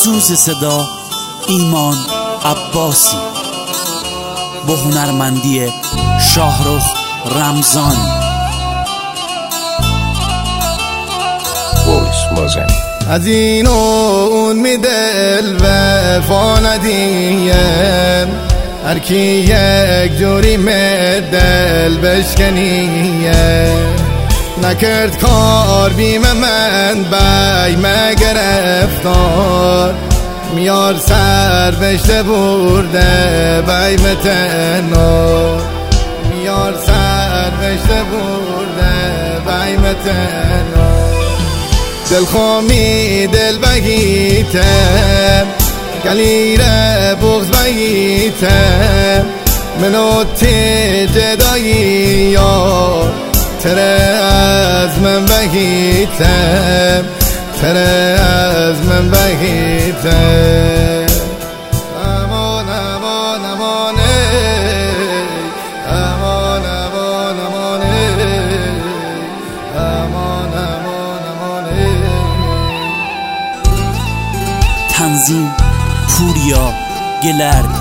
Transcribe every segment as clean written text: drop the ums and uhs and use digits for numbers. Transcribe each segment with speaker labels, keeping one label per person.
Speaker 1: سوز صدا ایمان عباسی با هنرمندی شاهرخ رمضانی.
Speaker 2: از این و اون می دل وفا ندیم، هر کی یک جوری می دل بشکنیه. نکرد کار بیم من بیم گرفتار، میار سر بشته برده بیم تنار، میار سر بشته برده بیم تنار. دل خامی دل بگیتم گلیره بغز بگیتم، منو تی جدایی یار تره از من بگیتم، تره از من بگیتم. امان امان امان امان امان امان امان امان امان.
Speaker 1: تنظیم پوریا گلردی.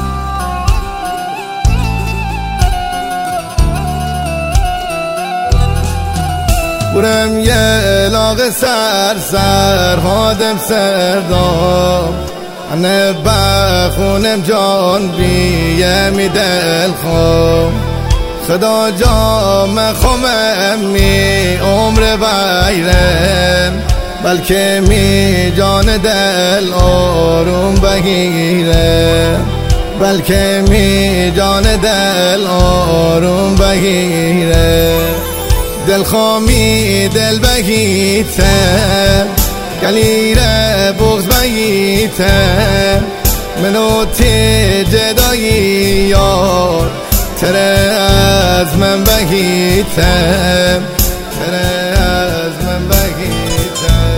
Speaker 2: برم یه لاغ سر خادم سردام، انه بخونم جان بیمی دل خوام. خدا جام خومم می عمر بیرم، بلکه می جان دل آروم بگیرم، بلکه می جان دل آروم بگیرم. دل خامی دل بگیتم گلیره بغز بگیتم، منو تی جدایی یار تره از من بگیتم، تره از من بگیتم.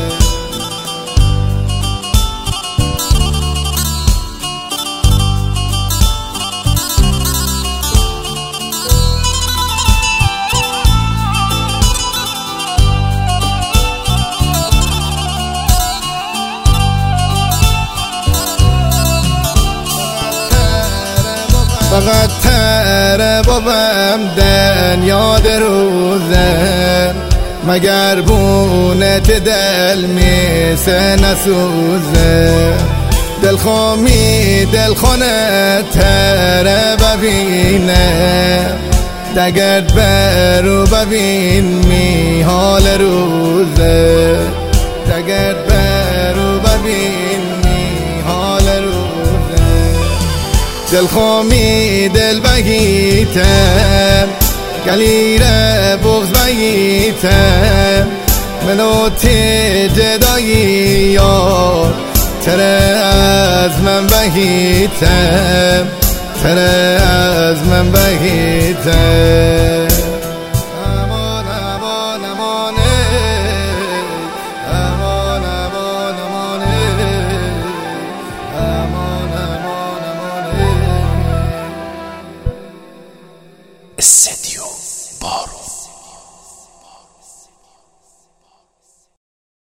Speaker 2: فقط تره بابم دنیا دروزن، مگر بونت دل میسه نسوزه. دل خامی دل خانه تره ببینه، دگرد برو ببین می حال روزه، دگرد برو ببین می حال روزه. دل خامی دل بگیتم گلیره بغز بگیتم، منو تی جدایی یار تره از من بگیتم، تره از من بگیتم. امان امان امان امان امان امان امان امان امان.
Speaker 1: استدیو